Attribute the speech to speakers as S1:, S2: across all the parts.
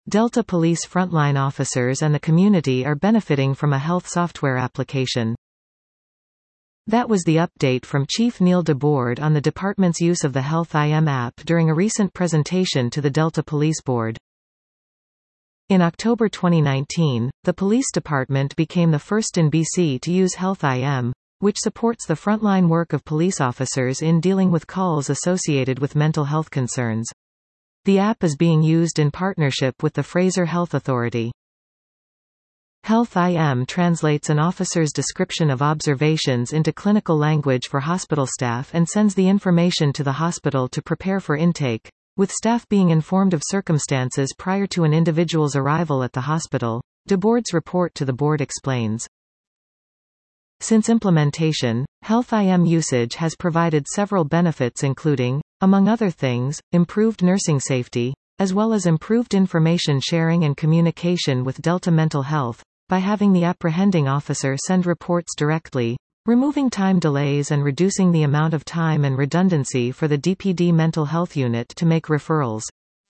S1: Delta Police frontline officers and the community are benefiting from a health software application. That was the update from Chief Neil DeBoard on the department's use of the Health IM app during a recent presentation to the Delta Police Board. In October 2019, the police department became the first in BC to use Health IM, which supports the frontline work of police officers in dealing with calls associated with mental health concerns. The app is being used in partnership with the Fraser Health Authority. Health IM translates an officer's description of observations into clinical language for hospital staff and sends the information to the hospital to prepare for intake, with staff being informed of circumstances prior to an individual's arrival at the hospital, DeBoard's report to the board explains. Since implementation, Health IM usage has provided several benefits including, among other things, improved nursing safety, as well as improved information sharing and communication with Delta Mental Health, by having the apprehending officer send reports directly, removing time delays and reducing the amount of time and redundancy for the DPD mental health unit to make referrals.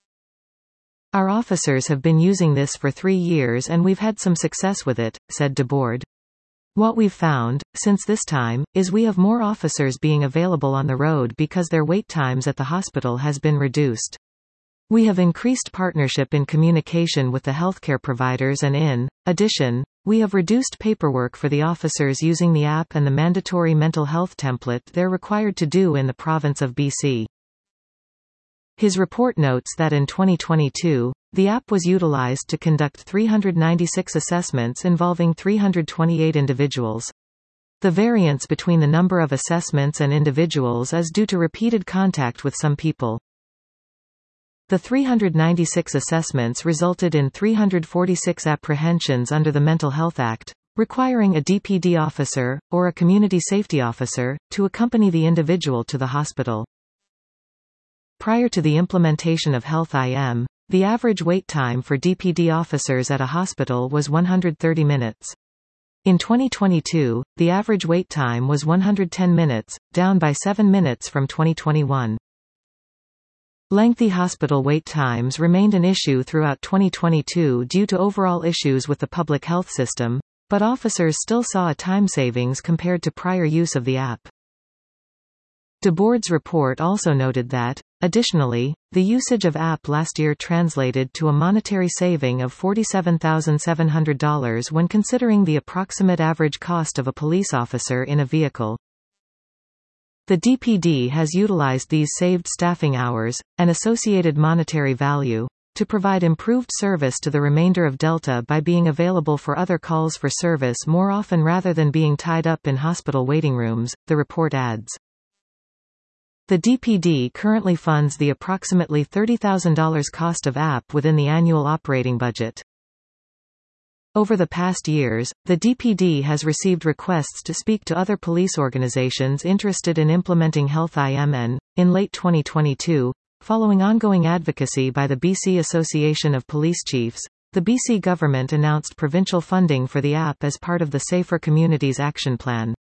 S1: Our officers have been using this for 3 years and we've had some success with it, said DeBoard. What we've found, since this time, is we have more officers being available on the road because their wait times at the hospital has been reduced. We have increased partnership in communication with the healthcare providers and in addition, we have reduced paperwork for the officers using the app and the mandatory mental health template they're required to do in the province of BC. His report notes that in 2022, the app was utilized to conduct 396 assessments involving 328 individuals. The variance between the number of assessments and individuals is due to repeated contact with some people. The 396 assessments resulted in 346 apprehensions under the Mental Health Act, requiring a DPD officer, or a community safety officer, to accompany the individual to the hospital. Prior to the implementation of Health IM, the average wait time for DPD officers at a hospital was 130 minutes. In 2022, the average wait time was 110 minutes, down by 7 minutes from 2021. Lengthy hospital wait times remained an issue throughout 2022 due to overall issues with the public health system, but officers still saw a time savings compared to prior use of the app. DeBoard's report also noted that, additionally, the usage of app last year translated to a monetary saving of $47,700 when considering the approximate average cost of a police officer in a vehicle. The DPD has utilized these saved staffing hours, and associated monetary value, to provide improved service to the remainder of Delta by being available for other calls for service more often rather than being tied up in hospital waiting rooms, the report adds. The DPD currently funds the approximately $30,000 cost of app within the annual operating budget. Over the past years, the DPD has received requests to speak to other police organizations interested in implementing Health IM and, in late 2022, following ongoing advocacy by the BC Association of Police Chiefs, the BC government announced provincial funding for the app as part of the Safer Communities Action Plan.